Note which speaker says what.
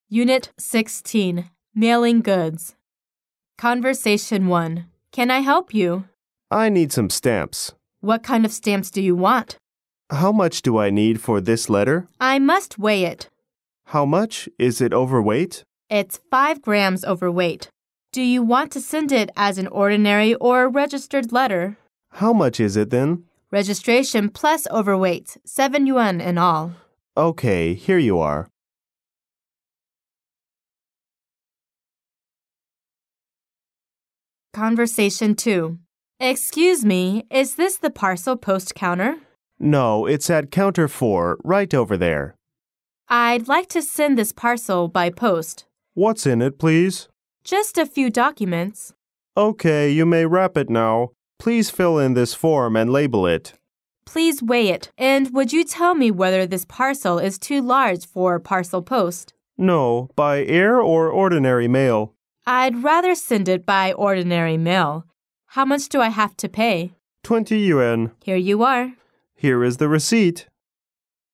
Speaker 1: Unit 16, Mailing Goods. Conversation 1. Can I help you?
Speaker 2: I need some stamps.
Speaker 1: What kind of stamps do you want?
Speaker 2: How much do I need for this letter?
Speaker 1: I must weigh it.
Speaker 2: How much? Is it overweight?
Speaker 1: It's 5 grams overweight. Do you want to send it as an ordinary or registered letter?
Speaker 2: How much is it then?
Speaker 1: Registration plus overweight, 7 yuan in all.
Speaker 2: Okay, here you are.
Speaker 1: Conversation 2. Excuse me, is this the parcel post counter?
Speaker 2: No, it's at counter 4, right over there.
Speaker 1: I'd like to send this parcel by post.
Speaker 2: What's in it, please?
Speaker 1: Just a few documents.
Speaker 2: Okay, you may wrap it now. Please fill in this form and label it.
Speaker 1: Please weigh it, and would you tell me whether this parcel is too large for parcel post?
Speaker 2: No, by air or ordinary mail?
Speaker 1: I'd rather send it by ordinary mail. How much do I have to pay?
Speaker 2: 20 yuan.
Speaker 1: Here you are.
Speaker 2: Here is the receipt.